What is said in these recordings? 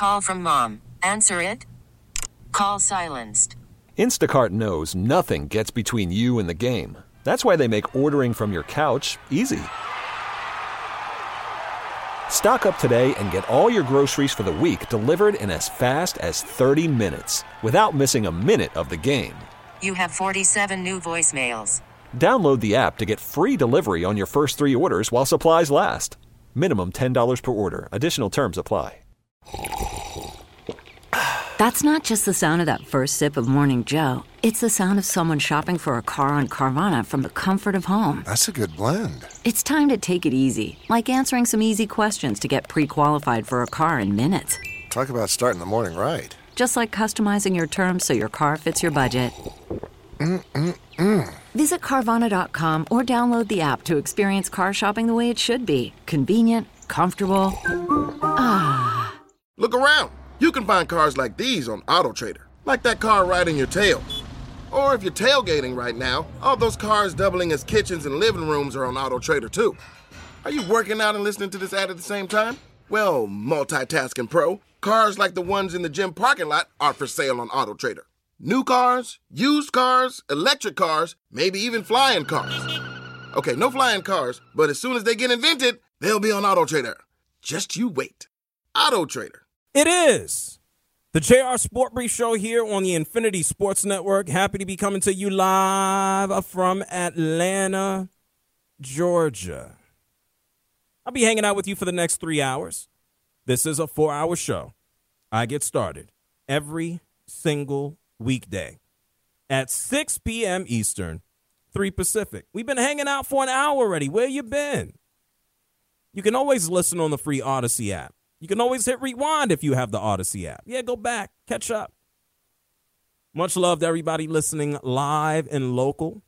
Call from mom. Answer it. Call silenced. Instacart knows nothing gets between you and the game. That's why they make ordering from your couch easy. Stock up today and get all your groceries for the week delivered in as fast as 30 minutes without missing a minute of the game. You have 47 new voicemails. Download the app to get free delivery on your first 3 orders while supplies last. Minimum $10 per order. Additional terms apply. That's not just the sound of that first sip of Morning Joe. It's the sound of someone shopping for a car on Carvana from the comfort of home. That's a good blend. It's time to take it easy, like answering some easy questions to get pre-qualified for a car in minutes. Talk about starting the morning right. Just like customizing your terms so your car fits your budget. Visit Carvana.com or download the app to experience car shopping the way it should be. Convenient, comfortable. Ah. Look around. You can find cars like these on AutoTrader, like that car riding your tail. Or if you're tailgating right now, all those cars doubling as kitchens and living rooms are on AutoTrader too. Are you working out and listening to this ad at the same time? Well, multitasking pro, cars like the ones in the gym parking lot are for sale on AutoTrader. New cars, used cars, electric cars, maybe even flying cars. Okay, no flying cars, but as soon as they get invented, they'll be on AutoTrader. Just you wait. AutoTrader. It is the JR Sport Brief Show here on the Infinity Sports Network. Happy to be coming to you live from Atlanta, Georgia. I'll be hanging out with you for the next 3 hours. This is a 4-hour show. I get started every single weekday at 6 p.m. Eastern, 3 Pacific. We've been hanging out for an hour already. Where you been? You can always listen on the free Odyssey app. You can always hit rewind if you have the Odyssey app. Yeah, go back, catch up. Much love to everybody listening live and local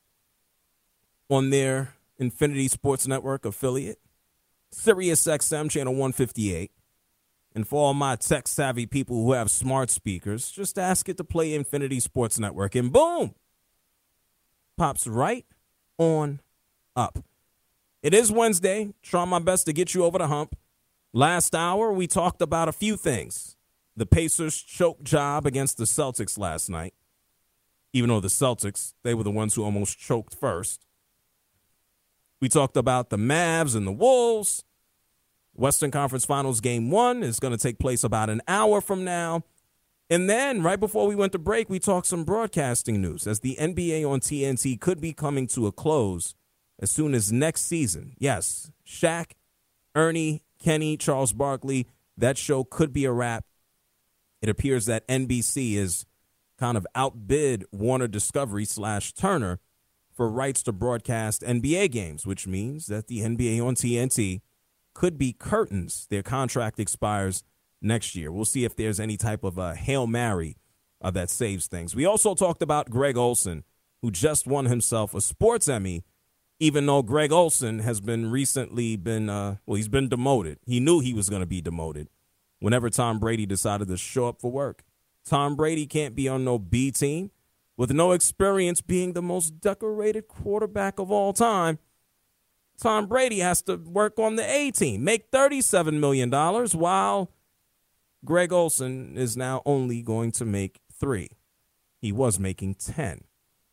on their Infinity Sports Network affiliate, Sirius XM channel 158. And for all my tech-savvy people who have smart speakers, just ask it to play Infinity Sports Network, and boom, pops right on up. It is Wednesday. Trying my best to get you over the hump. Last hour, we talked about a few things. The Pacers' choke job against the Celtics last night, even though the Celtics, they were the ones who almost choked first. We talked about the Mavs and the Wolves. Western Conference Finals Game 1 is going to take place about an hour from now. And then, right before we went to break, we talked some broadcasting news as the NBA on TNT could be coming to a close as soon as next season. Yes, Shaq, Ernie, Kenny, Charles Barkley, that show could be a wrap. It appears that NBC is kind of outbid Warner Discovery / Turner for rights to broadcast NBA games, which means that the NBA on TNT could be curtains. Their contract expires next year. We'll see if there's any type of a Hail Mary that saves things. We also talked about Greg Olsen, who just won himself a sports Emmy, even though Greg Olsen has recently been he's been demoted. He knew he was going to be demoted whenever Tom Brady decided to show up for work. Tom Brady can't be on no B team with no experience being the most decorated quarterback of all time. Tom Brady has to work on the A team, make $37 million, while Greg Olsen is now only going to make $3 million. He was making $10 million.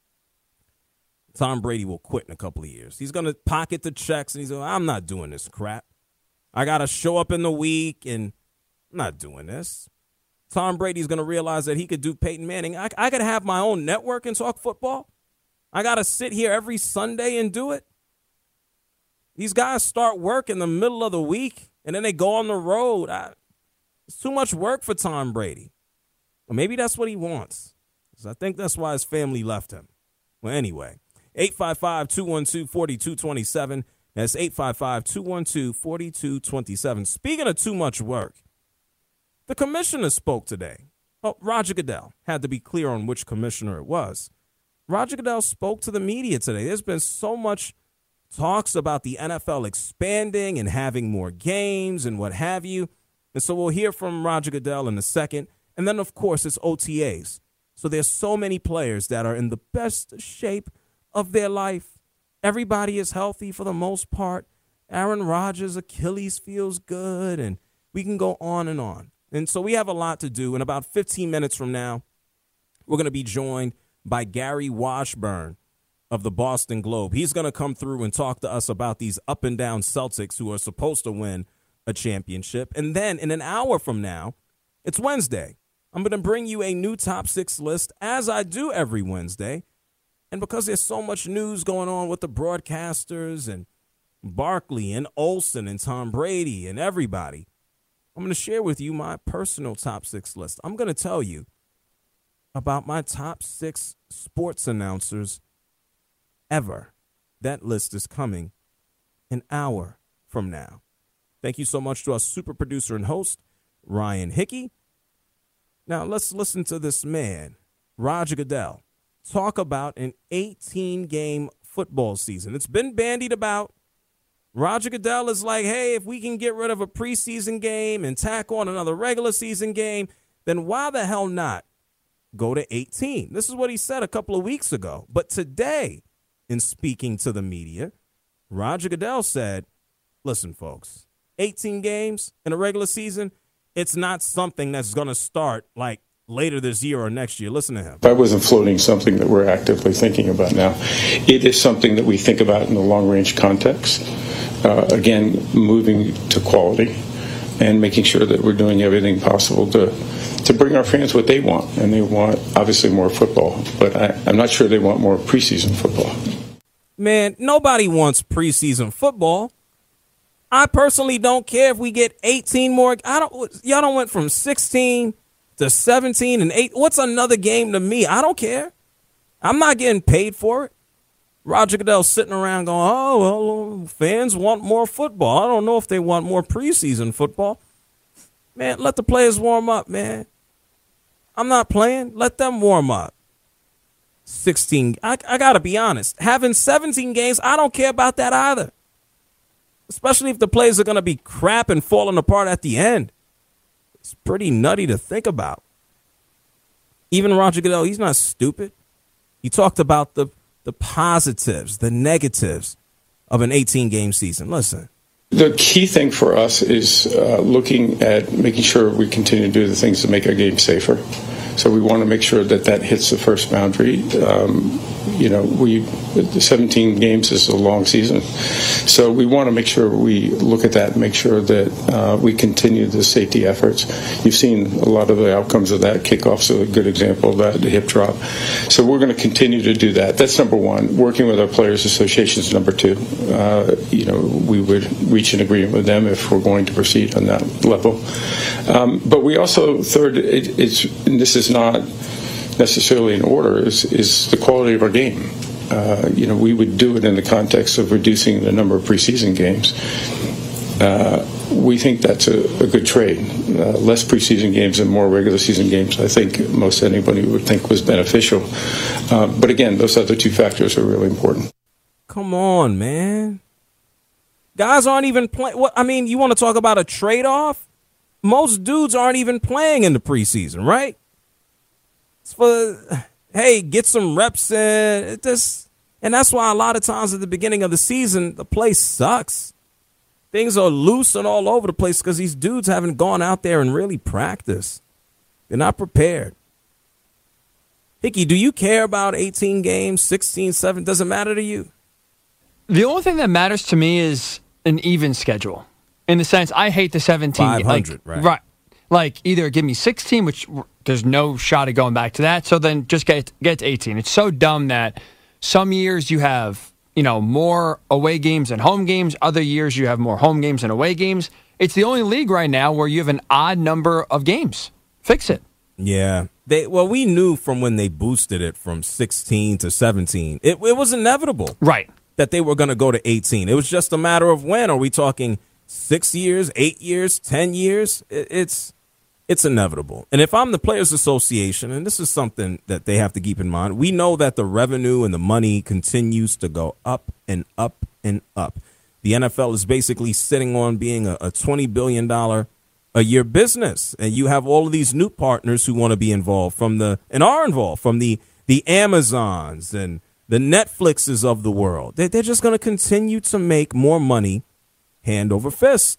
Tom Brady will quit in a couple of years. He's going to pocket the checks, and he's going, I'm not doing this crap. I got to show up in the week, and I'm not doing this. Tom Brady's going to realize that he could do Peyton Manning. I could have my own network and talk football. I got to sit here every Sunday and do it. These guys start work in the middle of the week, and then they go on the road. It's too much work for Tom Brady. Or maybe that's what he wants. I think that's why his family left him. Well, anyway. 855-212-4227. That's 855-212-4227. Speaking of too much work, the commissioner spoke today. Oh, Roger Goodell. Had to be clear on which commissioner it was. Roger Goodell spoke to the media today. There's been so much talks about the NFL expanding and having more games and what have you. And so we'll hear from Roger Goodell in a second. And then, of course, it's OTAs. So there's so many players that are in the best shape of their life. Everybody is healthy for the most part. Aaron Rodgers' Achilles feels good, and we can go on and on. And so we have a lot to do. In about 15 minutes from now, we're going to be joined by Gary Washburn of the Boston Globe. He's going to come through and talk to us about these up and down Celtics who are supposed to win a championship. And then in an hour from now, it's Wednesday. I'm going to bring you a new top 6 list, as I do every Wednesday. And because there's so much news going on with the broadcasters and Barkley and Olsen and Tom Brady and everybody, I'm going to share with you my personal top 6 list. I'm going to tell you about my top 6 sports announcers ever. That list is coming an hour from now. Thank you so much to our super producer and host, Ryan Hickey. Now let's listen to this man, Roger Goodell, talk about an 18-game football season. It's been bandied about. Roger Goodell is like, hey, if we can get rid of a preseason game and tack on another regular season game, then why the hell not go to 18? This is what he said a couple of weeks ago. But today, in speaking to the media, Roger Goodell said, listen, folks, 18 games in a regular season, it's not something that's going to start like later this year or next year. Listen to him. I wasn't floating something that we're actively thinking about now. It is something that we think about in the long-range context. Again, moving to quality and making sure that we're doing everything possible to bring our fans what they want. And they want, obviously, more football. But I'm not sure they want more preseason football. Man, nobody wants preseason football. I personally don't care if we get 18 more. Y'all don't went from 16 to 17 and 8. What's another game to me? I don't care. I'm not getting paid for it. Roger Goodell's sitting around going, oh, well, fans want more football. I don't know if they want more preseason football. Man, let the players warm up, man. I'm not playing. Let them warm up. 16. I got to be honest. Having 17 games, I don't care about that either. Especially if the players are going to be crap and falling apart at the end. It's pretty nutty to think about. Even Roger Goodell, he's not stupid. He talked about the positives, the negatives of an 18-game season. Listen. The key thing for us is looking at making sure we continue to do the things to make our game safer. So we want to make sure that hits the first boundary. The 17 games is a long season. So we want to make sure we look at that and make sure that we continue the safety efforts. You've seen a lot of the outcomes of that. Kickoff's a good example of that, the hip drop. So we're going to continue to do that. That's number one. Working with our players' associations, number two. We would reach an agreement with them if we're going to proceed on that level. But we also, third, and this is not necessarily in order, is the quality of our game. We would do it in the context of reducing the number of preseason games. We think that's a good trade. Less preseason games and more regular season games, I think most anybody would think was beneficial. But again, those other two factors are really important. Come on, man. Guys aren't even playing. You want to talk about a trade-off? Most dudes aren't even playing in the preseason, right? It's for, hey, get some reps in. And that's why a lot of times at the beginning of the season, the play sucks. Things are loose and all over the place because these dudes haven't gone out there and really practiced. They're not prepared. Hickey, do you care about 18 games, 16, 7? Does it matter to you? The only thing that matters to me is an even schedule. In the sense, I hate the 17. 500, right? Right. Like, either give me 16, which there's no shot of going back to that, so then just get to 18. It's so dumb that some years you have, more away games than home games. Other years you have more home games than away games. It's the only league right now where you have an odd number of games. Fix it. Yeah. We knew from when they boosted it from 16 to 17, it was inevitable. Right. That they were going to go to 18. It was just a matter of when. Are we talking 6 years, 8 years, 10 years? It's inevitable. And if I'm the Players Association, and this is something that they have to keep in mind, we know that the revenue and the money continues to go up and up and up. The NFL is basically sitting on being a $20 billion a year business. And you have all of these new partners who want to be involved and are involved from the Amazons and the Netflixes of the world. They're just going to continue to make more money hand over fist.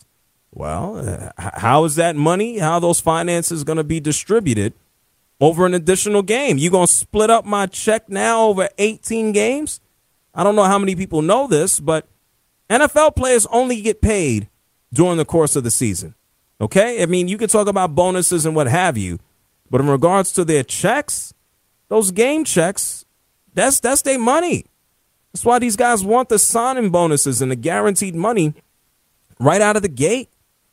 Well, how is that money, how are those finances going to be distributed over an additional game? You going to split up my check now over 18 games? I don't know how many people know this, but NFL players only get paid during the course of the season. Okay? I mean, you can talk about bonuses and what have you, but in regards to their checks, those game checks, that's their money. That's why these guys want the signing bonuses and the guaranteed money right out of the gate.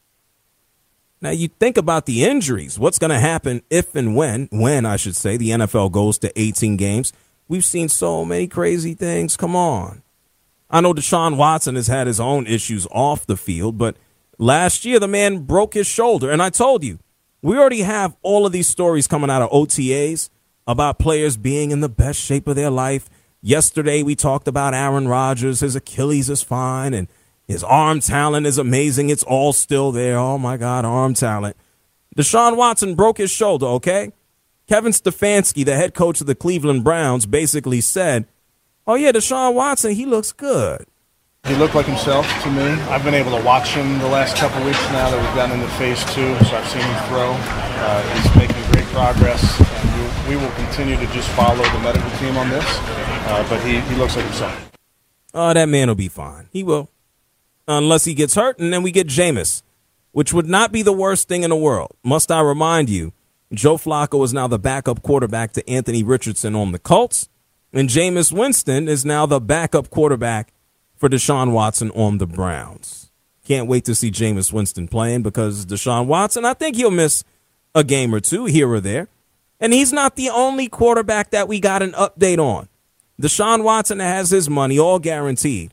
Now, you think about the injuries. What's going to happen if and when I should say, the NFL goes to 18 games. We've seen so many crazy things. Come on. I know Deshaun Watson has had his own issues off the field, but last year the man broke his shoulder. And I told you, we already have all of these stories coming out of OTAs about players being in the best shape of their life. Yesterday we talked about Aaron Rodgers. His Achilles is fine, and his arm talent is amazing. It's all still there. Oh, my God, arm talent. Deshaun Watson broke his shoulder, okay? Kevin Stefanski, the head coach of the Cleveland Browns, basically said, oh, yeah, Deshaun Watson, he looks good. He looked like himself to me. I've been able to watch him the last couple of weeks now that we've gotten into phase 2, so I've seen him throw. He's making great progress, and we will continue to just follow the medical team on this, but he looks like himself. Oh, that man will be fine. He will. Unless he gets hurt, and then we get Jameis, which would not be the worst thing in the world. Must I remind you, Joe Flacco is now the backup quarterback to Anthony Richardson on the Colts, and Jameis Winston is now the backup quarterback for Deshaun Watson on the Browns. Can't wait to see Jameis Winston playing because Deshaun Watson, I think he'll miss a game or two here or there. And he's not the only quarterback that we got an update on. Deshaun Watson has his money all guaranteed.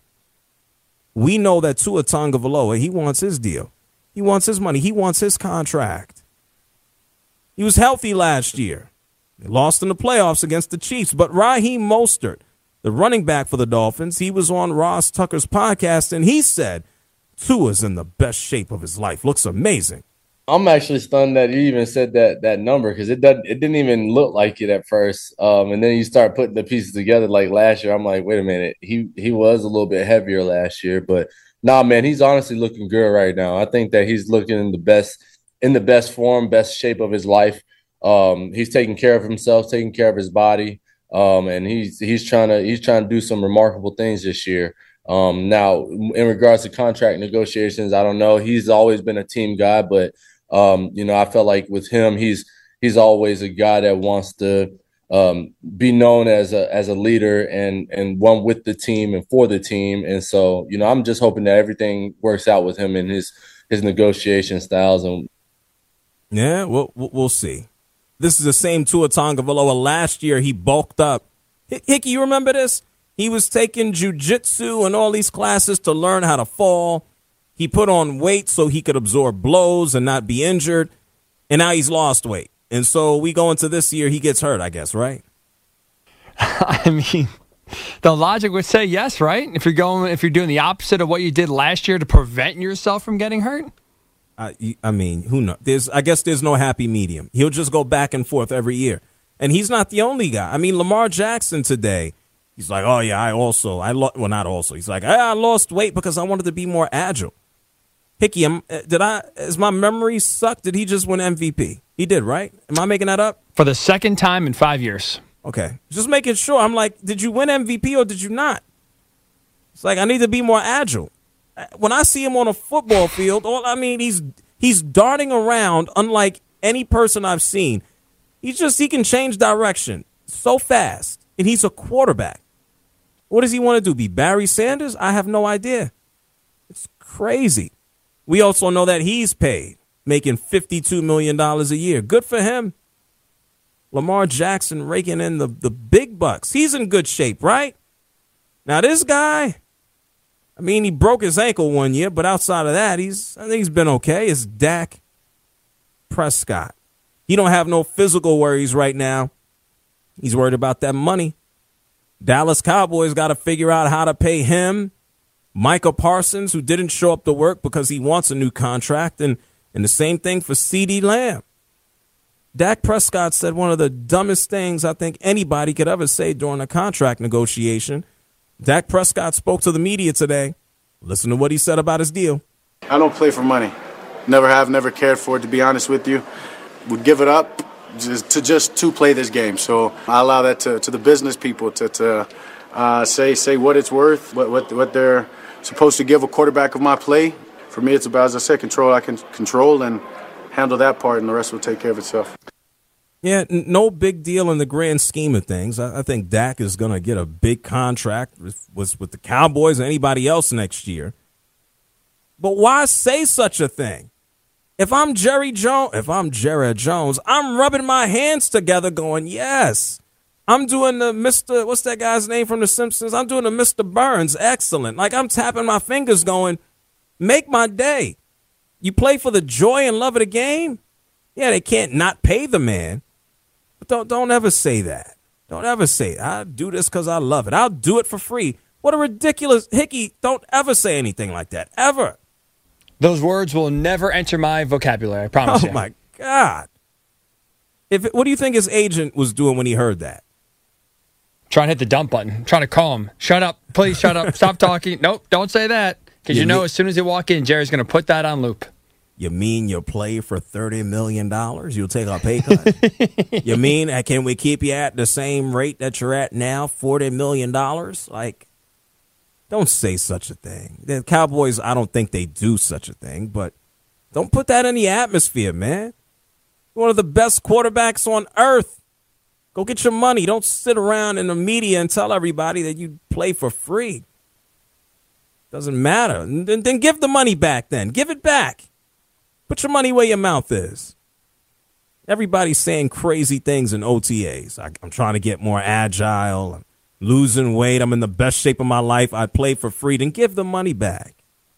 We know that Tua Tagovailoa, he wants his deal. He wants his money. He wants his contract. He was healthy last year. They lost in the playoffs against the Chiefs. But Raheem Mostert, the running back for the Dolphins, he was on Ross Tucker's podcast, and he said Tua's in the best shape of his life. Looks amazing. I'm actually stunned that you even said that number because it didn't even look like it at first. And then you start putting the pieces together like last year. I'm like, wait a minute. He was a little bit heavier last year. But, nah, man, he's honestly looking good right now. I think that he's looking in the best form, best shape of his life. He's taking care of himself, taking care of his body. And he's trying to do some remarkable things this year. Now, in regards to contract negotiations, I don't know. He's always been a team guy, but I felt like with him, he's always a guy that wants to be known as a leader and one with the team and for the team. And so, I'm just hoping that everything works out with him and his negotiation styles. And yeah, we'll see. This is the same Tua Tagovailoa. Last year, he bulked up. Hickey, you remember this? He was taking jiu-jitsu and all these classes to learn how to fall. He put on weight so he could absorb blows and not be injured. And now he's lost weight. And so we go into this year, he gets hurt, I guess, right? I mean, the logic would say yes, right? If you're doing the opposite of what you did last year to prevent yourself from getting hurt? I mean, who knows? I guess there's no happy medium. He'll just go back and forth every year. And he's not the only guy. I mean, Lamar Jackson today, he's like, oh, yeah, not also. He's like, I lost weight because I wanted to be more agile. Hickey, is my memory suck? Did he just win MVP? He did, right? Am I making that up? For the second time in 5 years. Okay. Just making sure. I'm like, did you win MVP or did you not? It's like, I need to be more agile. When I see him on a football field, he's darting around unlike any person I've seen. He can change direction so fast, and he's a quarterback. What does he want to do, be Barry Sanders? I have no idea. It's crazy. We also know that he's paid, making $52 million a year. Good for him. Lamar Jackson raking in the big bucks. He's in good shape, right? Now, this guy, he broke his ankle one year, but outside of that, I think he's been okay. It's Dak Prescott. He don't have no physical worries right now. He's worried about that money. Dallas Cowboys got to figure out how to pay him. Micah Parsons, who didn't show up to work because he wants a new contract, and the same thing for CeeDee Lamb. Dak Prescott said one of the dumbest things I think anybody could ever say during a contract negotiation. Dak Prescott spoke to the media today. Listen to what he said about his deal. I don't play for money. Never have, never cared for it, to be honest with you. Would give it up just to play this game. So I allow that to the business people to say what it's worth, what they're supposed to give a quarterback of my play. For me, it's about, as I said, control. I can control and handle that part, and the rest will take care of itself. Yeah, no big deal in the grand scheme of things. I think Dak is going to get a big contract with the Cowboys or anybody else next year. But why say such a thing? If I'm Jared Jones, I'm rubbing my hands together going, yes. I'm doing the Mr. What's that guy's name from The Simpsons? I'm doing the Mr. Burns. Excellent. Like, I'm tapping my fingers going, make my day. You play for the joy and love of the game? Yeah, they can't not pay the man. But don't ever say that. Don't ever say, I do this because I love it. I'll do it for free. What a ridiculous, Hickey, don't ever say anything like that. Ever. Those words will never enter my vocabulary, I promise you. Oh, my God. What do you think his agent was doing when he heard that? Trying to hit the dump button. Trying to call him. Shut up. Please shut up. Stop talking. Nope, don't say that. Because you know as soon as you walk in, Jerry's going to put that on loop. You mean you'll play for $30 million? You'll take a pay cut? You mean, can we keep you at the same rate that you're at now, $40 million? Like, don't say such a thing. The Cowboys, I don't think they do such a thing, but don't put that in the atmosphere, man. You're one of the best quarterbacks on earth. Go get your money. Don't sit around in the media and tell everybody that you play for free. Doesn't matter. Then give the money back then. Give it back. Put your money where your mouth is. Everybody's saying crazy things in OTAs. I'm trying to get more agile. I'm losing weight. I'm in the best shape of my life. I play for free. Then give the money back.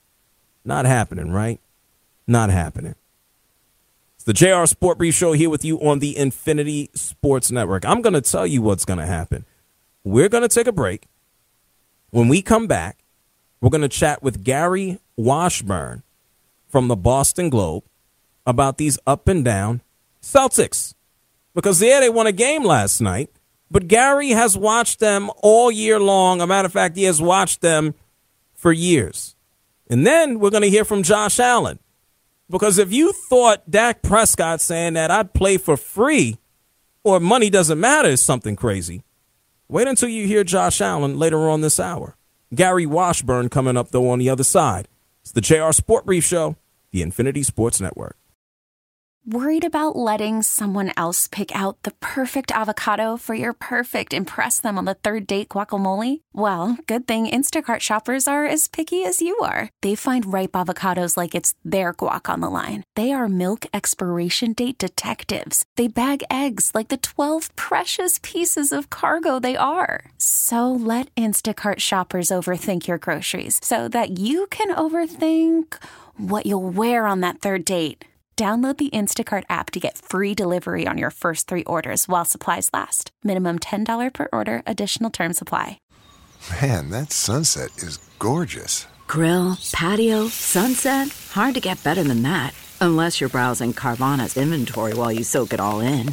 Not happening, right? Not happening. It's the JR Sport Brief Show here with you on the Infinity Sports Network. I'm going to tell you what's going to happen. We're going to take a break. When we come back, we're going to chat with Gary Washburn from the Boston Globe about these up and down Celtics. Because, yeah, they won a game last night, but Gary has watched them all year long. As a matter of fact, he has watched them for years. And then we're going to hear from Josh Allen. Because if you thought Dak Prescott saying that I'd play for free or money doesn't matter is something crazy, wait until you hear Josh Allen later on this hour. Gary Washburn coming up, though, on the other side. It's the JR Sport Brief Show, the Infinity Sports Network. Worried about letting someone else pick out the perfect avocado for your perfect impress them on the third date guacamole? Well, good thing Instacart shoppers are as picky as you are. They find ripe avocados like it's their guac on the line. They are milk expiration date detectives. They bag eggs like the 12 precious pieces of cargo they are. So let Instacart shoppers overthink your groceries so that you can overthink what you'll wear on that third date. Download the Instacart app to get free delivery on your first 3 orders while supplies last. Minimum $10 per order. Additional terms apply. Man, that sunset is gorgeous. Grill, patio, sunset. Hard to get better than that. Unless you're browsing Carvana's inventory while you soak it all in.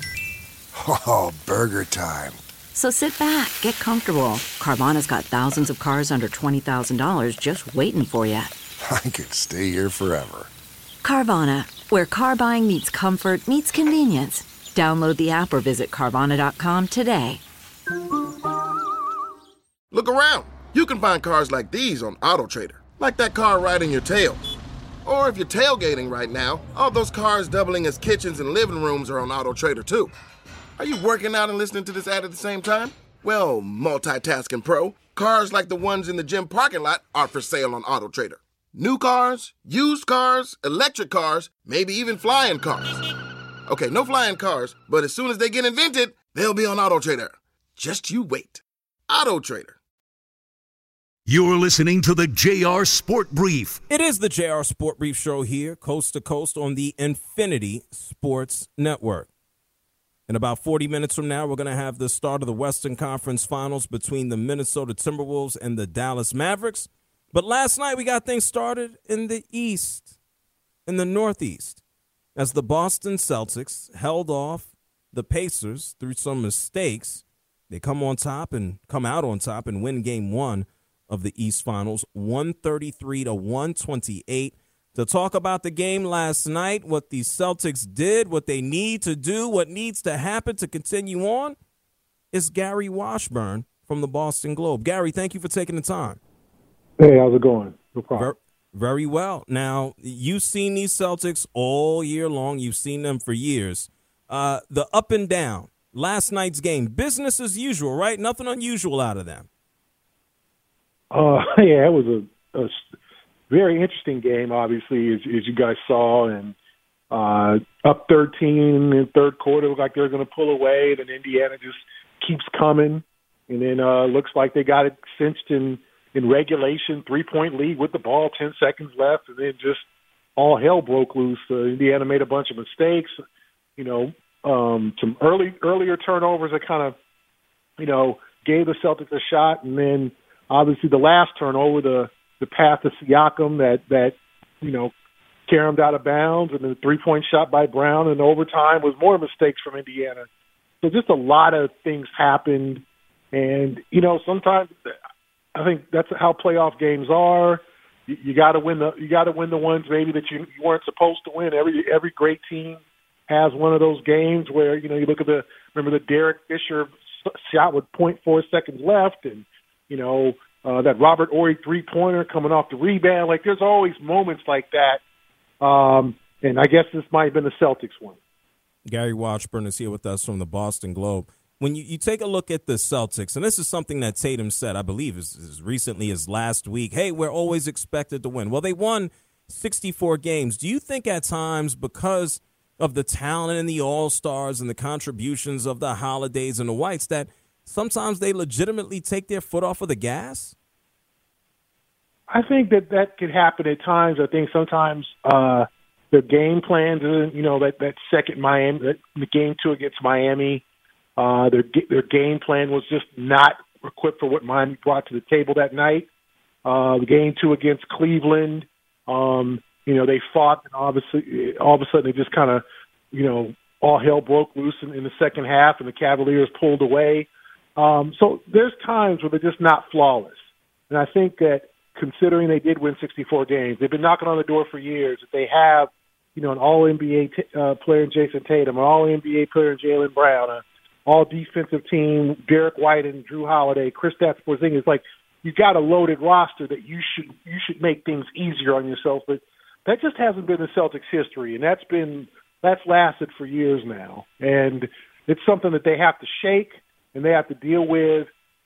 Oh, burger time. So sit back, get comfortable. Carvana's got thousands of cars under $20,000 just waiting for you. I could stay here forever. Carvana, where car buying meets comfort, meets convenience. Download the app or visit Carvana.com today. Look around. You can find cars like these on AutoTrader, like that car riding your tail. Or if you're tailgating right now, all those cars doubling as kitchens and living rooms are on AutoTrader too. Are you working out and listening to this ad at the same time? Well, multitasking pro, cars like the ones in the gym parking lot are for sale on AutoTrader. New cars, used cars, electric cars, maybe even flying cars. Okay, no flying cars, but as soon as they get invented, they'll be on AutoTrader. Just you wait. AutoTrader. You're listening to the JR Sport Brief. It is the JR Sport Brief Show here, coast to coast on the Infinity Sports Network. In about 40 minutes from now, we're going to have the start of the Western Conference Finals between the Minnesota Timberwolves and the Dallas Mavericks. But last night we got things started in the East, in the Northeast, as the Boston Celtics held off the Pacers through some mistakes. They come out on top and win game 1 of the East Finals, 133-128. to talk about the game last night, what the Celtics did, what they need to do, what needs to happen to continue on, is Gary Washburn from the Boston Globe. Gary, thank you for taking the time. Hey, how's it going? No problem. Very well. Now, you've seen these Celtics all year long. You've seen them for years. The up and down, last night's game, business as usual, right? Nothing unusual out of them. Yeah, it was a very interesting game, obviously, as you guys saw. And up 13 in the third quarter, looked like they were going to pull away. Then Indiana just keeps coming. And then looks like they got it cinched in regulation, 3-point lead with the ball, 10 seconds left. And then just all hell broke loose. Indiana made a bunch of mistakes. Some earlier turnovers that kind of, gave the Celtics a shot. And then obviously the last turnover, the pass to Siakam that caromed out of bounds, and then the 3-point shot by Brown in overtime was more mistakes from Indiana. So just a lot of things happened. And, sometimes I think that's how playoff games are. You got to win the ones maybe that you weren't supposed to win. Every great team has one of those games where, you look at remember the Derek Fisher shot with 0.4 seconds left, and, that Robert Horry 3-pointer coming off the rebound. Like, there's always moments like that. And I guess this might have been the Celtics one. Gary Washburn is here with us from the Boston Globe. When you take a look at the Celtics, and this is something that Tatum said, I believe, as recently as last week, hey, we're always expected to win. Well, they won 64 games. Do you think at times, because of the talent and the All-Stars and the contributions of the Holidays and the Whites, that sometimes they legitimately take their foot off of the gas? I think that could happen at times. I think sometimes their game plans, that second Miami, the game 2 against Miami, their game plan was just not equipped for what Miami brought to the table that night. The game 2 against Cleveland, they fought, and obviously all of a sudden they just kind of, all hell broke loose in the second half, and the Cavaliers pulled away. So there's times where they're just not flawless. And I think that considering they did win 64 games, they've been knocking on the door for years. That they have, an all-NBA player in Jason Tatum, an all-NBA player in Jaylen Brown, an all-defensive team, Derek White and Drew Holiday, Kristaps Porzingis. Like, you got a loaded roster that you should make things easier on yourself. But that just hasn't been the Celtics' history, and that's lasted for years now. And it's something that they have to shake and they have to deal with.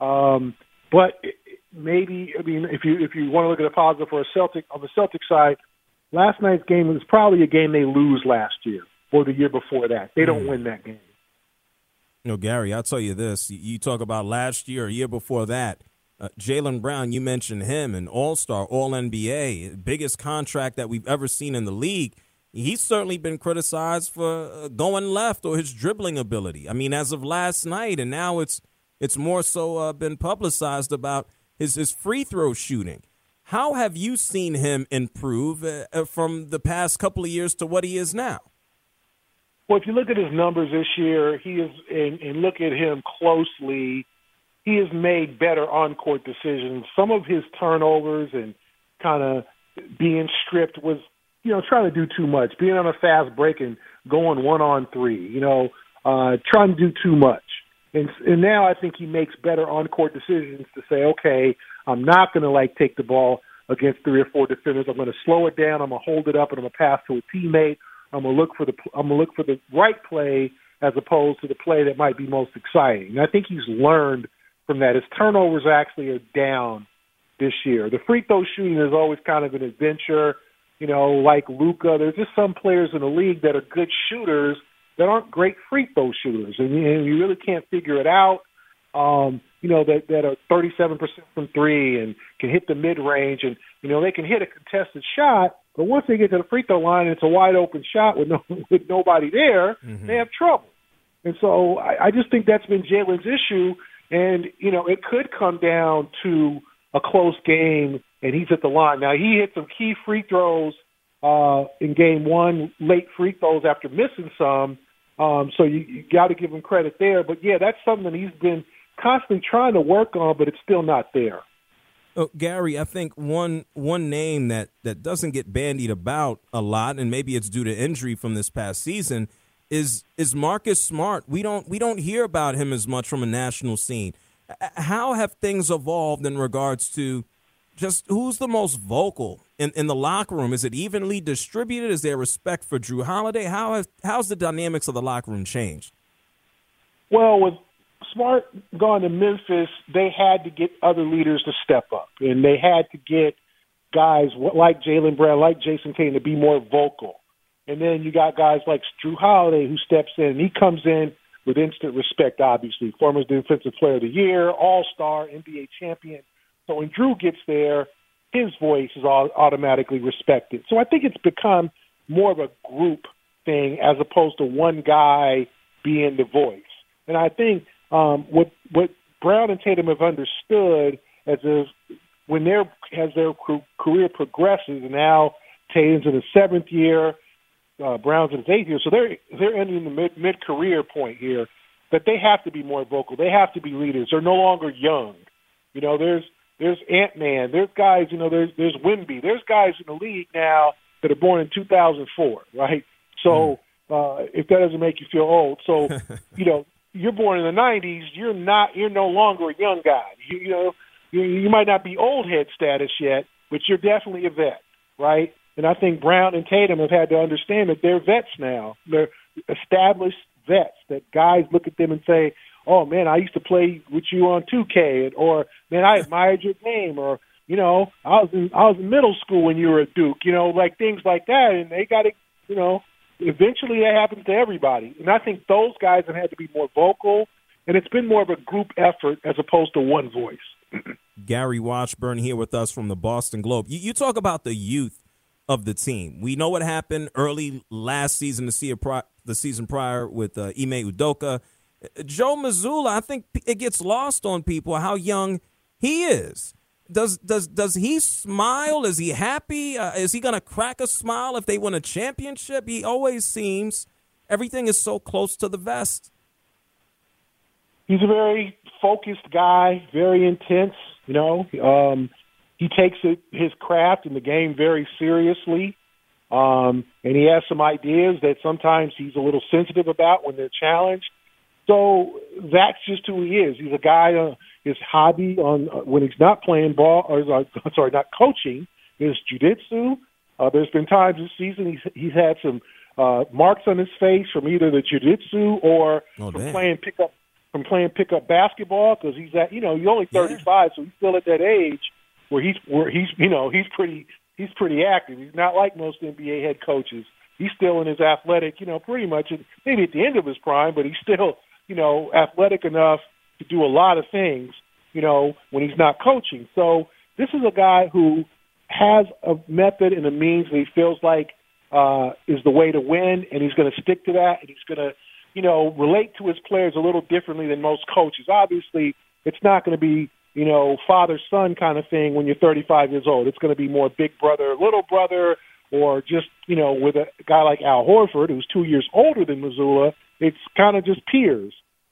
But maybe, if you want to look at a positive for on the Celtic side, last night's game was probably a game they lose last year or the year before that. They don't win that game. Gary, I'll tell you this. You talk about last year or year before that. Jaylen Brown, you mentioned him, an all-star, all-NBA, biggest contract that we've ever seen in the league. He's certainly been criticized for going left or his dribbling ability. As of last night, and now it's more so been publicized about his free throw shooting. How have you seen him improve from the past couple of years to what he is now? Well, if you look at his numbers this year, he is, and look at him closely, he has made better on-court decisions. Some of his turnovers and kind of being stripped was, trying to do too much, being on a fast break and going 1-on-3, trying to do too much. And now I think he makes better on-court decisions to say, okay, I'm not going to take the ball against 3 or 4 defenders. I'm going to slow it down. I'm going to hold it up, and I'm going to pass to a teammate. I'm going to look for the right play as opposed to the play that might be most exciting. And I think he's learned from that. His turnovers actually are down this year. The free throw shooting is always kind of an adventure. Like Luka, there's just some players in the league that are good shooters that aren't great free throw shooters, and you really can't figure it out. That are 37% from 3 and can hit the mid range, and they can hit a contested shot, but once they get to the free throw line, and it's a wide open shot with nobody there. Mm-hmm. They have trouble. And so I just think that's been Jaylen's issue, and it could come down to a close game, and he's at the line. Now, he hit some key free throws in game 1, late free throws after missing some. So you got to give him credit there. But, yeah, that's something that he's been constantly trying to work on, but it's still not there. Oh, Gary, I think one name that doesn't get bandied about a lot, and maybe it's due to injury from this past season, is Marcus Smart. We don't hear about him as much from a national scene. How have things evolved in regards to just who's the most vocal in the locker room? Is it evenly distributed? Is there respect for Drew Holiday? How's the dynamics of the locker room changed? Well, with Smart gone to Memphis, they had to get other leaders to step up, and they had to get guys like Jaylen Brown, like Jason Tatum to be more vocal. And then you got guys like Drew Holiday who steps in, and he comes in with instant respect, obviously. Former Defensive Player of the Year, All-Star, NBA champion. So when Drew gets there, his voice is automatically respected. So I think it's become more of a group thing as opposed to one guy being the voice. And I think what Brown and Tatum have understood as when their career progresses, and now Tatum's in his 7th year, Brown's in his 8th year, so they're entering the mid-career point here, that they have to be more vocal. They have to be leaders. They're no longer young. You know, there's Ant-Man. There's guys, you know, there's Wemby. There's guys in the league now that are born in 2004, right? So if that doesn't make you feel old. So, you know, you're born in the 90s, you're no longer a young guy. You might not be old head status yet, but you're definitely a vet, right? And I think Brown and Tatum have had to understand that they're vets now. They're established vets, that guys look at them and say, oh, man, I used to play with you on 2K, or, man, I admired your game, or, you know, I was in middle school when you were at Duke, you know, like things like that. And they got to, you know, eventually that happens to everybody. And I think those guys have had to be more vocal, and it's been more of a group effort as opposed to one voice. Gary Washburn here with us from the Boston Globe. You talk about the youth of the team. We know what happened early last season, the season prior with Ime Udoka. Joe Mazzulla, I think it gets lost on people how young he is. Does he smile? Is he happy? Is he going to crack a smile if they win a championship? He always seems everything is so close to the vest. He's a very focused guy, very intense. You know, he takes his craft and the game very seriously, and he has some ideas that sometimes he's a little sensitive about when they're challenged. So that's just who he is. He's a guy. His hobby when he's not playing ball, or not coaching, is jiu-jitsu. There's been times this season he's had some marks on his face from either the jiu-jitsu or from playing pickup basketball, because he's only 35, so he's still at that age where he's pretty active. He's not like most NBA head coaches. He's still in his athletic, pretty much maybe at the end of his prime, but he's still, athletic enough to do a lot of things, when he's not coaching. So this is a guy who has a method and a means that he feels like is the way to win, and he's going to stick to that, and he's going to, relate to his players a little differently than most coaches. Obviously, it's not going to be, father-son kind of thing when you're 35 years old. It's going to be more big brother, little brother, or just, with a guy like Al Horford, who's 2 years older than Mazzulla, it's kind of just peers.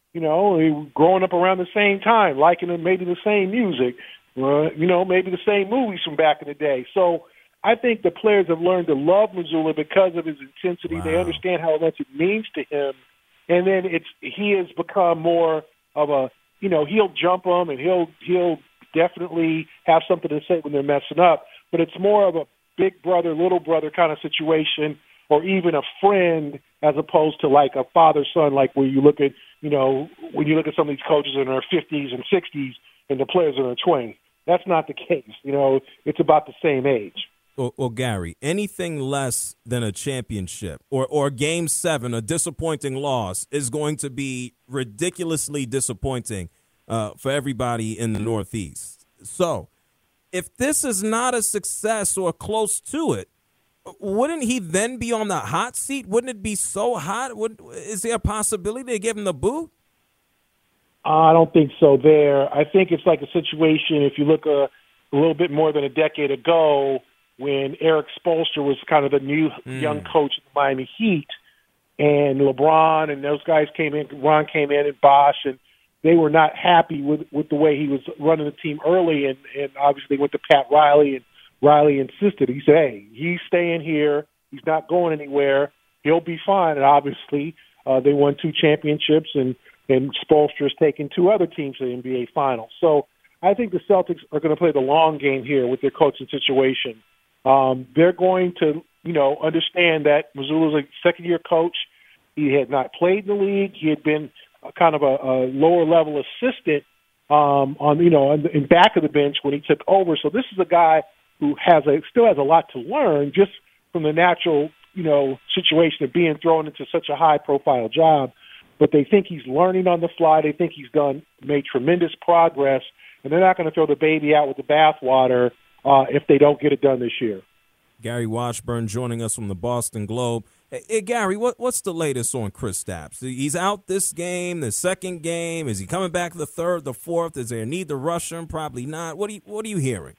Growing up around the same time, liking maybe the same music, maybe the same movies from back in the day. So I think the players have learned to love Mazzulla because of his intensity. Wow. They understand how much it means to him. And then he has become more of a, he'll jump them and he'll definitely have something to say when they're messing up. But it's more of a big brother, little brother kind of situation, or even a friend, as opposed to like a father-son, like where you look at, when you look at some of these coaches in their 50s and 60s and the players in their 20s. That's not the case. It's about the same age. Well, Gary, anything less than a championship or Game 7, a disappointing loss, is going to be ridiculously disappointing for everybody in the Northeast. So if this is not a success or close to it, wouldn't he then be on the hot seat? Wouldn't it be so hot? Is there a possibility they give him the boot? I don't think so there. I think it's like a situation, if you look a little bit more than a decade ago, when Eric Spoelstra was kind of the new young coach of the Miami Heat, and LeBron and those guys came in, Ron came in, and Bosh, and they were not happy with the way he was running the team early, and obviously they went to Pat Riley, and Riley insisted. He said, hey, he's staying here. He's not going anywhere. He'll be fine. And obviously they won 2 championships, and Spoelstra's taken 2 other teams to the NBA Finals. So I think the Celtics are going to play the long game here with their coaching situation. They're going to, understand that Mazzulla's a second-year coach. He had not played in the league. He had been kind of a lower-level assistant in back of the bench when he took over. So this is a guy who still has a lot to learn just from the natural, situation of being thrown into such a high-profile job. But they think he's learning on the fly. They think he's made tremendous progress, and they're not going to throw the baby out with the bathwater if they don't get it done this year. Gary Washburn joining us from the Boston Globe. Hey, Gary, what's the latest on Kristaps? He's out this game, the second game. Is he coming back the third, the fourth? Is there a need to rush him? Probably not. What are you hearing?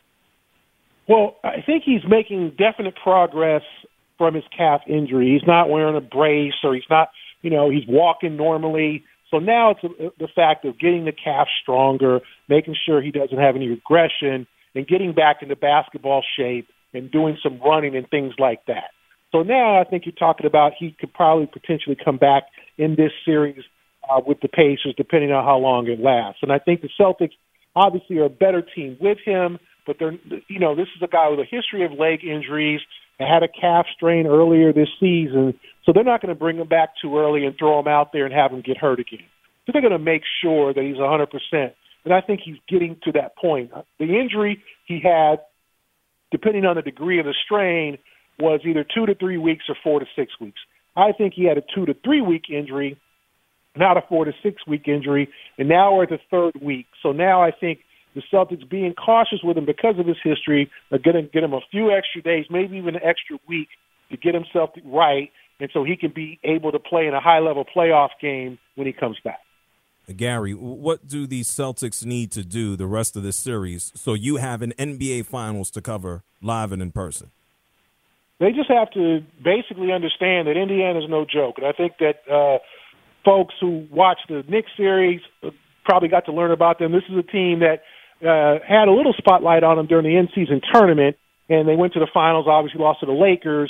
Well, I think he's making definite progress from his calf injury. He's not wearing a brace, or he's not, he's walking normally. So now it's the fact of getting the calf stronger, making sure he doesn't have any regression, and getting back into basketball shape and doing some running and things like that. So now I think you're talking about he could probably potentially come back in this series with the Pacers, depending on how long it lasts. And I think the Celtics obviously are a better team with him, but they're, this is a guy with a history of leg injuries. They had a calf strain earlier this season, so they're not going to bring him back too early and throw him out there and have him get hurt again. So they're going to make sure that he's 100%. And I think he's getting to that point. The injury he had, depending on the degree of the strain, was either 2 to 3 weeks or 4 to 6 weeks. I think he had a 2 to 3 week injury, not a 4 to 6 week injury, and now we're at the third week. So now I think the Celtics, being cautious with him because of his history, are going to get him a few extra days, maybe even an extra week, to get himself right, and so he can be able to play in a high-level playoff game when he comes back. Gary, what do the Celtics need to do the rest of this series so you have an NBA Finals to cover live and in person? They just have to basically understand that Indiana's no joke. And I think that folks who watched the Knicks series probably got to learn about them. This is a team that had a little spotlight on them during the in-season tournament, and they went to the finals, obviously lost to the Lakers.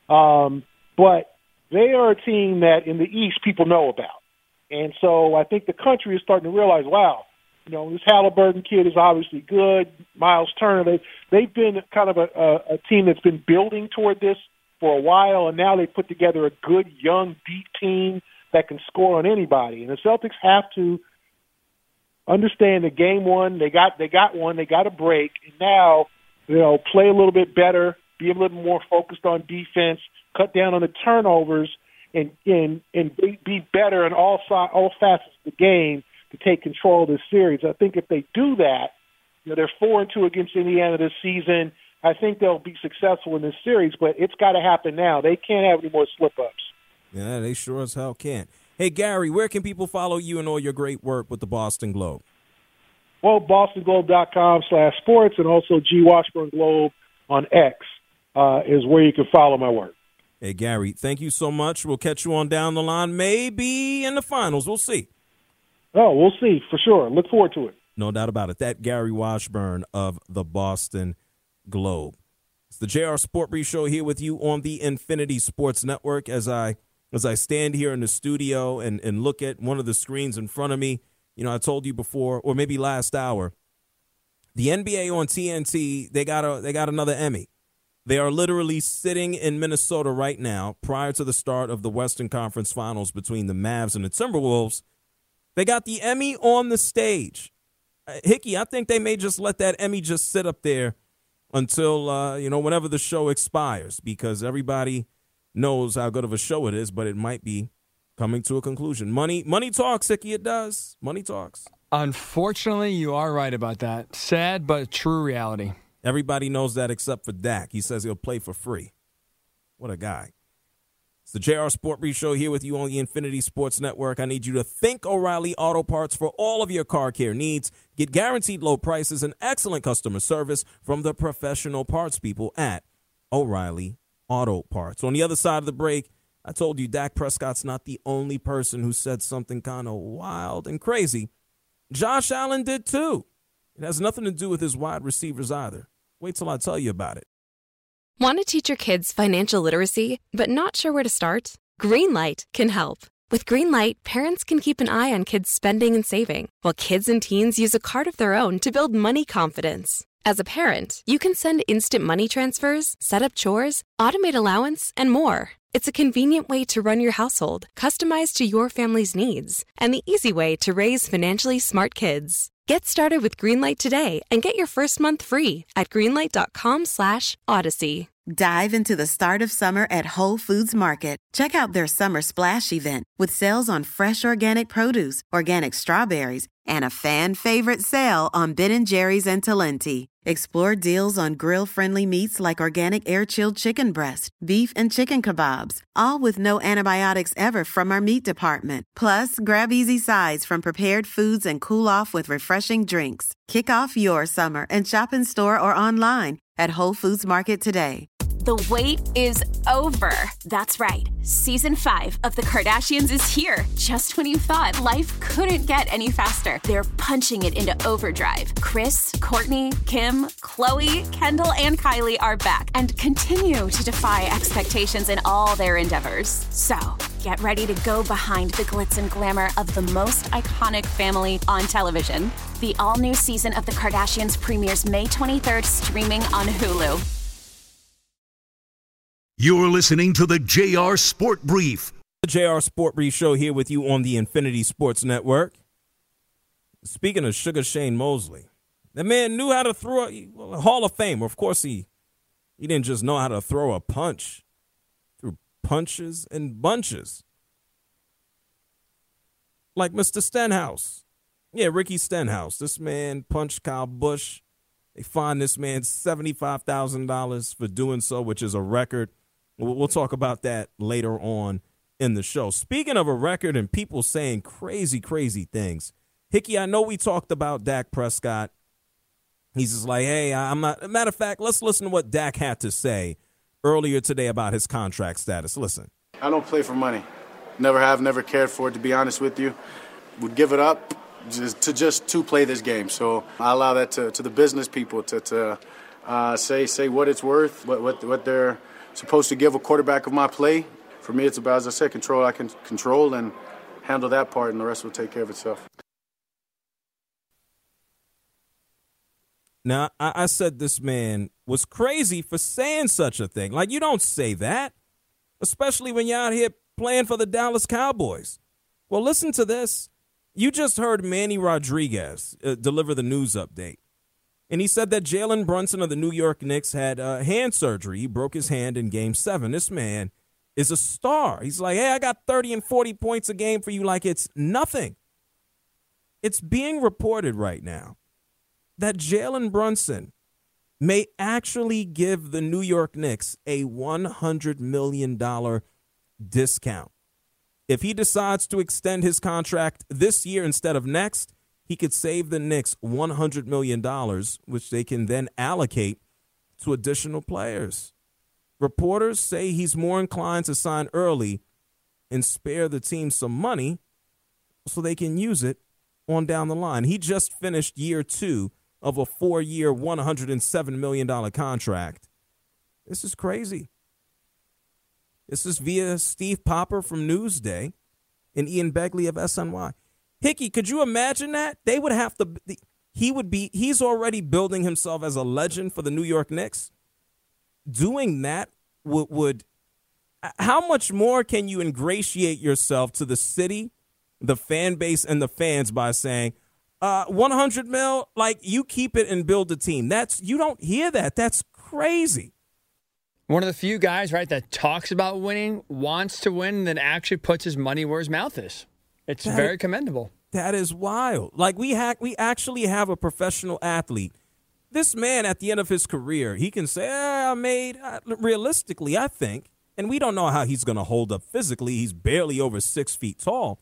But they are a team that in the East people know about. And so I think the country is starting to realize, wow, this Halliburton kid is obviously good. Miles Turner, they've been kind of a team that's been building toward this for a while, and now they put together a good, young, deep team that can score on anybody. And the Celtics have to understand that game one, they got one, they got a break, and now, play a little bit better, be a little more focused on defense, cut down on the turnovers, and be better in all facets of the game to take control of this series. I think if they do that, they're 4-2 against Indiana this season. I think they'll be successful in this series, but it's got to happen now. They can't have any more slip-ups. Yeah, they sure as hell can't. Hey, Gary, where can people follow you and all your great work with the Boston Globe? Well, bostonglobe.com/sports, and also G. Washburn Globe on X is where you can follow my work. Hey, Gary, thank you so much. We'll catch you on down the line, maybe in the finals. We'll see. Oh, we'll see, for sure. Look forward to it. No doubt about it. That Gary Washburn of the Boston Globe. It's the JR Sport Brief Show here with you on the Infinity Sports Network. As I stand here in the studio and look at one of the screens in front of me, I told you before, or maybe last hour, the NBA on TNT, they got another Emmy. They are literally sitting in Minnesota right now prior to the start of the Western Conference Finals between the Mavs and the Timberwolves. They got the Emmy on the stage. Hickey, I think they may just let that Emmy just sit up there until, whenever the show expires, because everybody knows how good of a show it is, but it might be coming to a conclusion. Money talks, Hickey, it does. Money talks. Unfortunately, you are right about that. Sad, but true reality. Everybody knows that except for Dak. He says he'll play for free. What a guy. It's the JR Sport Brief Show here with you on the Infinity Sports Network. I need you to think O'Reilly Auto Parts for all of your car care needs. Get guaranteed low prices and excellent customer service from the professional parts people at O'Reilly Auto Parts. On the other side of the break, I told you Dak Prescott's not the only person who said something kind of wild and crazy Josh Allen did too. It has nothing to do with his wide receivers either. Wait till I tell you about it. Want to teach your kids financial literacy, but not sure where to start? Greenlight can help. With Greenlight, parents can keep an eye on kids' spending and saving, while kids and teens use a card of their own to build money confidence. As a parent, you can send instant money transfers, set up chores, automate allowance, and more. It's a convenient way to run your household, customized to your family's needs, and the easy way to raise financially smart kids. Get started with Greenlight today and get your first month free at greenlight.com/Odyssey. Dive into the start of summer at Whole Foods Market. Check out their Summer Splash event with sales on fresh organic produce, organic strawberries, and a fan-favorite sale on Ben & Jerry's and Talenti. Explore deals on grill-friendly meats like organic air-chilled chicken breast, beef and chicken kebabs, all with no antibiotics ever from our meat department. Plus, grab easy sides from prepared foods and cool off with refreshing drinks. Kick off your summer and shop in store or online at Whole Foods Market today. The wait is over. That's right. Season 5 of The Kardashians is here. Just when you thought life couldn't get any faster, they're punching it into overdrive. Kris, Kourtney, Kim, Khloe, Kendall, and Kylie are back and continue to defy expectations in all their endeavors. So, get ready to go behind the glitz and glamour of the most iconic family on television. The all-new season of The Kardashians premieres May 23rd, streaming on Hulu. You're listening to the JR Sport Brief. The JR Sport Brief show here with you on the Infinity Sports Network. Speaking of Sugar Shane Mosley, the man knew how to throw a Hall of Famer. Of course, he didn't just know how to throw a punch. Threw punches and bunches. Like Mr. Stenhouse. Yeah, Ricky Stenhouse. This man punched Kyle Busch. They fined this man $75,000 for doing so, which is a record. We'll talk about that later on in the show. Speaking of a record and people saying crazy, crazy things, Hickey, I know we talked about Dak Prescott. He's just like, hey, I'm not. Matter of fact, let's listen to what Dak had to say earlier today about his contract status. Listen. I don't play for money. Never have, never cared for it, to be honest with you. Would give it up just to play this game. So I allow that to the business people to say what it's worth, what they're supposed to give a quarterback of my play. For me, it's about, as I said, control. I can control and handle that part, and the rest will take care of itself. Now, I said this man was crazy for saying such a thing. Like, you don't say that, especially when you're out here playing for the Dallas Cowboys. Well, listen to this. You just heard Manny Rodriguez deliver the news update. And he said that Jalen Brunson of the New York Knicks had hand surgery. He broke his hand in Game 7. This man is a star. He's like, hey, I got 30 and 40 points a game for you like it's nothing. It's being reported right now that Jalen Brunson may actually give the New York Knicks a $100 million discount. If he decides to extend his contract this year instead of next, he could save the Knicks $100 million, which they can then allocate to additional players. Reporters say he's more inclined to sign early and spare the team some money so they can use it on down the line. He just finished year 2 of a 4-year, $107 million contract. This is crazy. This is via Steve Popper from Newsday and Ian Begley of SNY. Hickey, could you imagine that? They would have to, he's already building himself as a legend for the New York Knicks. Doing that would how much more can you ingratiate yourself to the city, the fan base, and the fans by saying, 100 mil, like you keep it and build a team. You don't hear that. That's crazy. One of the few guys, right, that talks about winning, wants to win, and then actually puts his money where his mouth is. It's very commendable. That is wild. Like we actually have a professional athlete. This man, at the end of his career, he can say, I made, realistically, I think, and we don't know how he's going to hold up physically. He's barely over 6 feet tall.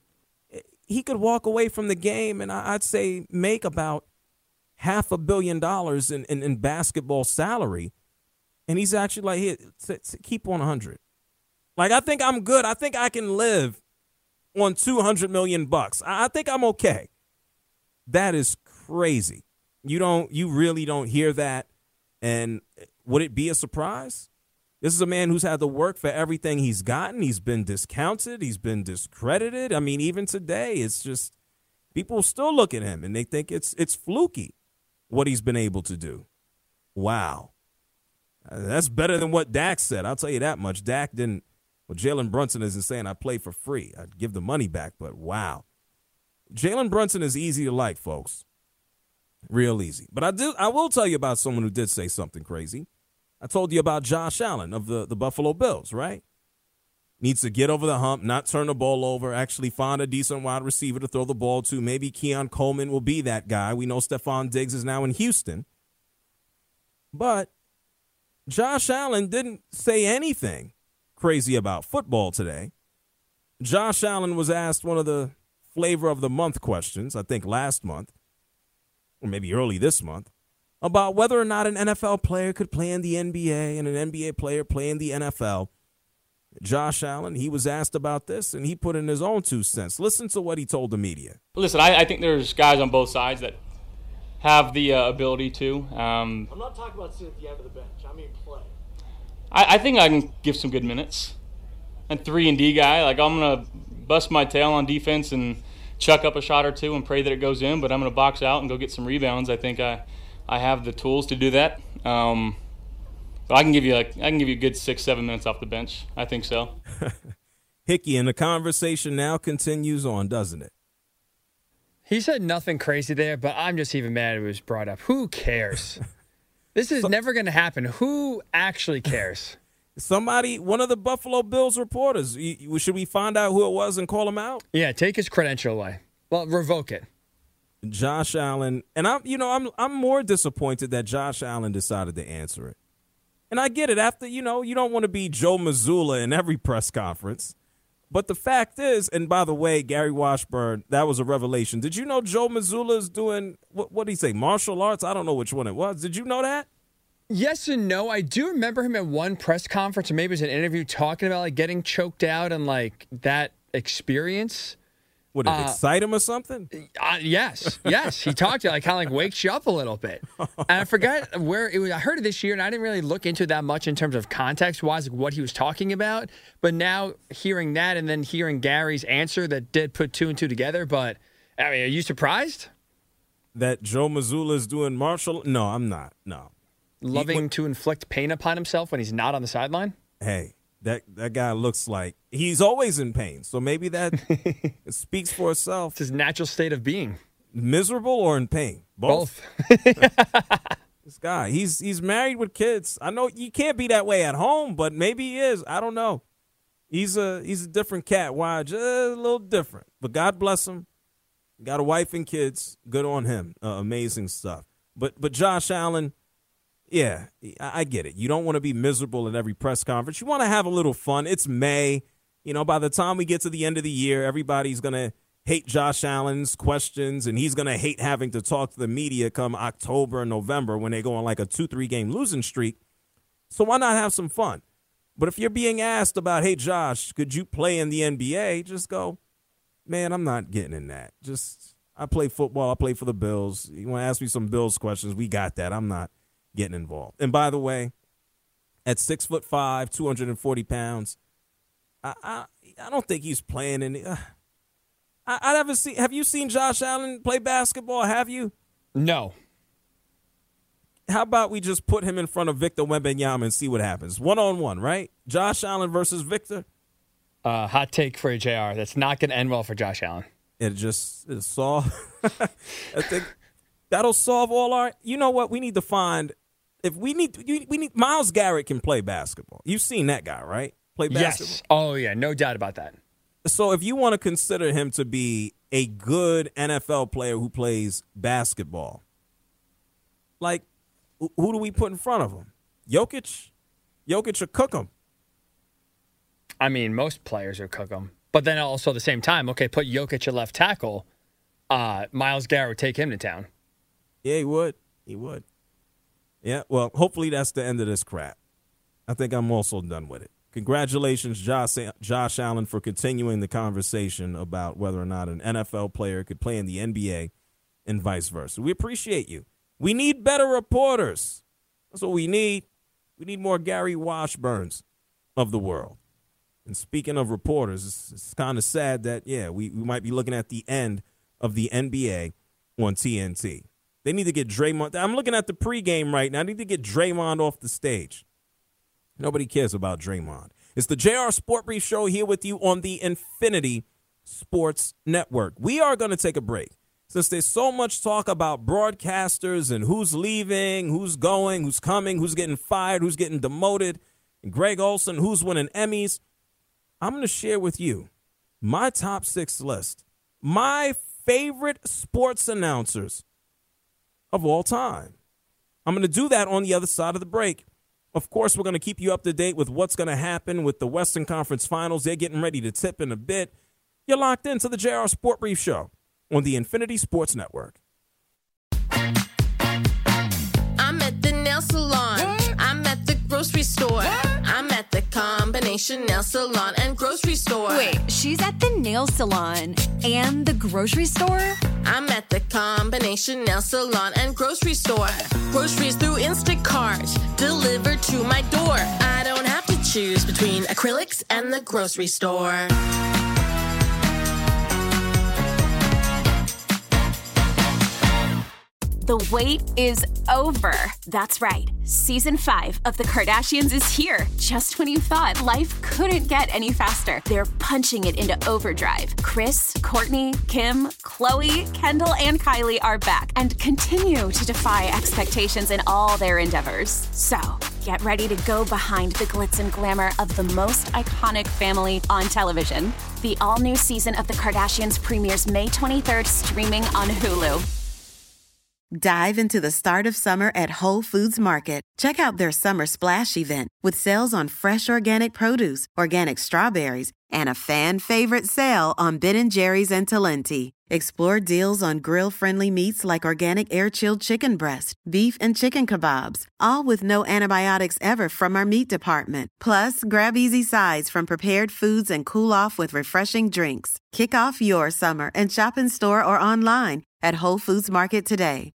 He could walk away from the game and I'd say make about $500 million in basketball salary. And he's actually like, here, keep on 100. Like, I think I'm good. I think I can live on $200 million. I think I'm okay. That is crazy. You really don't hear that. And would it be a surprise? This is a man who's had to work for everything he's gotten. He's been discounted. He's been discredited. I mean, even today, it's just people still look at him and they think it's fluky what he's been able to do. Wow. That's better than what Dak said. I'll tell you that much. Dak didn't. Well, Jalen Brunson isn't saying I play for free. I'd give the money back, but wow. Jalen Brunson is easy to like, folks. Real easy. But I will tell you about someone who did say something crazy. I told you about Josh Allen of the Buffalo Bills, right? Needs to get over the hump, not turn the ball over, actually find a decent wide receiver to throw the ball to. Maybe Keon Coleman will be that guy. We know Stephon Diggs is now in Houston. But Josh Allen didn't say anything crazy about football today. Josh Allen was asked one of the flavor of the month questions, I think last month, or maybe early this month, about whether or not an NFL player could play in the NBA and an NBA player play in the NFL. Josh Allen, he was asked about this, and he put in his own 2 cents. Listen to what he told the media. Listen, I think there's guys on both sides that have the ability to. I'm not talking about sitting at the end of the bench. I mean play. I think I can give some good minutes. And 3-and-D guy, like I'm going to bust my tail on defense and chuck up a shot or two and pray that it goes in, but I'm going to box out and go get some rebounds. I think I have the tools to do that. But I can give you a good 6-7 minutes off the bench. I think so. Hickey, and the conversation now continues on, doesn't it? He said nothing crazy there, but I'm just even mad it was brought up. Who cares? This is never going to happen. Who actually cares? One of the Buffalo Bills reporters. Should we find out who it was and call him out? Yeah, take his credential away. Well, revoke it. Josh Allen, and I'm more disappointed that Josh Allen decided to answer it. And I get it. After, you don't want to be Joe Mazzulla in every press conference. But the fact is, and by the way, Gary Washburn, that was a revelation. Did you know Joe Mazzulla is doing, what did he say, martial arts? I don't know which one it was. Did you know that? Yes and no. I do remember him at one press conference, or maybe it was an interview, talking about like getting choked out and like that experience. Would it excite him or something? Yes. He talked to like kind of like wakes you up a little bit. And I forgot where it was. I heard it this year, and I didn't really look into that much in terms of context-wise, like what he was talking about. But now hearing that and then hearing Gary's answer that did put 2 and 2 together. But I mean, are you surprised that Joe Mazzulla is doing martial? No, I'm not. No. Loving to inflict pain upon himself when he's not on the sideline? Hey. That guy looks like he's always in pain. So maybe that speaks for itself. It's his natural state of being. Miserable or in pain? Both. This guy, he's married with kids. I know you can't be that way at home, but maybe he is. I don't know. He's a different cat. Why? Just a little different. But God bless him. Got a wife and kids. Good on him. Amazing stuff. But Josh Allen, yeah, I get it. You don't want to be miserable at every press conference. You want to have a little fun. It's May. By the time we get to the end of the year, everybody's going to hate Josh Allen's questions, and he's going to hate having to talk to the media come October and November when they go on like a 2-3 game losing streak. So why not have some fun? But if you're being asked about, hey, Josh, could you play in the NBA? Just go, man, I'm not getting in that. I play football. I play for the Bills. You want to ask me some Bills questions? We got that. I'm not getting involved. And by the way, at 6'5", 240 pounds, I don't think he's playing in. I never see. Have you seen Josh Allen play basketball? Have you? No. How about we just put him in front of Victor Wembanyama and see what happens? 1-on-1, right? Josh Allen versus Victor. Hot take for a JR. That's not going to end well for Josh Allen. It'll solve. I think that'll solve all our. You know what? We need to find. If we need Myles Garrett can play basketball. You've seen that guy, right? Play basketball. Yes. Oh yeah, no doubt about that. So if you want to consider him to be a good NFL player who plays basketball, like who do we put in front of him? Jokic? Jokic will cook him. I mean, most players will cook him. But then also at the same time, okay, put Jokic at left tackle. Myles Garrett would take him to town. Yeah, he would. He would. Yeah, well, hopefully that's the end of this crap. I think I'm also done with it. Congratulations, Josh Allen, for continuing the conversation about whether or not an NFL player could play in the NBA and vice versa. We appreciate you. We need better reporters. That's what we need. We need more Gary Washburns of the world. And speaking of reporters, it's kind of sad that, we might be looking at the end of the NBA on TNT. They need to get Draymond. I'm looking at the pregame right now. I need to get Draymond off the stage. Nobody cares about Draymond. It's the JR Sport Brief Show here with you on the Infinity Sports Network. We are going to take a break. Since there's so much talk about broadcasters and who's leaving, who's going, who's coming, who's getting fired, who's getting demoted, and Greg Olson, who's winning Emmys, I'm going to share with you my top 6 list. My favorite sports announcers of all time. I'm going to do that on the other side of the break. Of course, we're going to keep you up to date with what's going to happen with the Western Conference Finals. They're getting ready to tip in a bit. You're locked into the JR Sport Brief Show on the Infinity Sports Network. I'm at the nail salon. I'm at the grocery store. I'm at the combination nail salon and grocery store. Wait, she's at the nail salon and the grocery store? I'm at the combination nail salon and grocery store. Groceries through Instacart, delivered to my door. I don't have to choose between acrylics and the grocery store. The wait is over. That's right. Season 5 of The Kardashians is here. Just when you thought life couldn't get any faster, they're punching it into overdrive. Kris, Kourtney, Kim, Khloe, Kendall, and Kylie are back and continue to defy expectations in all their endeavors. So, get ready to go behind the glitz and glamour of the most iconic family on television. The all-new season of The Kardashians premieres May 23rd, streaming on Hulu. Dive into the start of summer at Whole Foods Market. Check out their Summer Splash event with sales on fresh organic produce, organic strawberries, and a fan-favorite sale on Ben & Jerry's and Talenti. Explore deals on grill-friendly meats like organic air-chilled chicken breast, beef and chicken kebabs, all with no antibiotics ever from our meat department. Plus, grab easy sides from prepared foods and cool off with refreshing drinks. Kick off your summer and shop in store or online at Whole Foods Market today.